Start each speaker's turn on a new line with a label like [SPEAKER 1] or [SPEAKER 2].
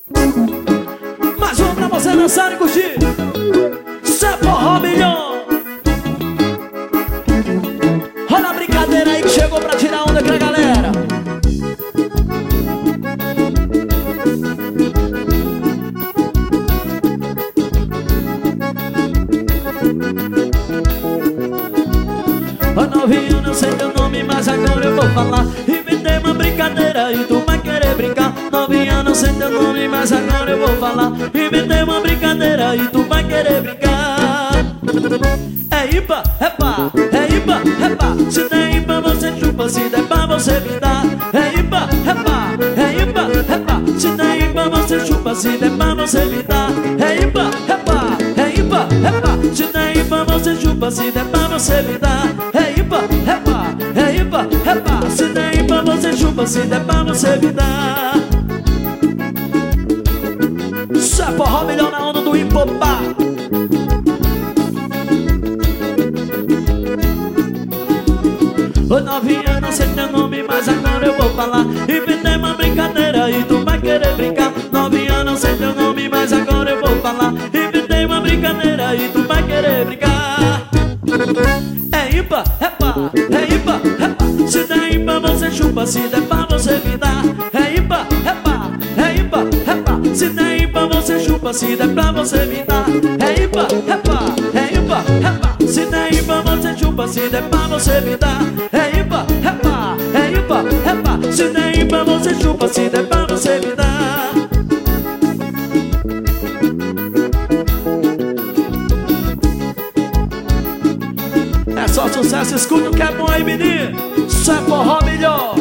[SPEAKER 1] Mais um pra você dançar e curtir. Isso é forró milhão. Olha a brincadeira aí que chegou pra tirar onda com a galera. Ô novinho, não sei teu nome, mas agora eu vou falar. Inventei uma brincadeira e tu vai querer brincar. Novinha, não sei teu nome, mas agora eu vou falar. Inventei uma brincadeira e tu vai querer brincar. É ipa, é pá, é ipa, é pá. Se der ipa você chupa, se der pá você me dá. É ipa, é pá, é ipa, é pá. Se der ipa você chupa, se der pá você me dá. É ipa, é pá, é ipa, é pá. Se der ipa você chupa, se der pá você me dá. É ipa, é pá, é ipa, é pá. Se der ipa você chupa, se der pá você me dá. Isso é forró milhão na onda do Hipopá. Ô novinha, não sei teu nome, mas agora eu vou falar. Inventei uma brincadeira e tu vai querer brincar. Novinha, não sei teu nome, mas agora eu vou falar. Inventei uma brincadeira e tu vai querer brincar. É ipa, é pá, é ipa, é pá. Se der ipa você chupa, se der pá você me dá. É ipa, é pá, é ipa, é pá. Se der ipa você chupa, se der pá você me dá. É ipa, é pá, é ipa, é pá. Se der ipa você chupa, se der pá você me dá. É ipa, é pá, é ipa, é pá. Se der ipa você chupa, se der pá você me dá. É só sucesso, escuta o que é bom aí, menino. Isso é forró melhor.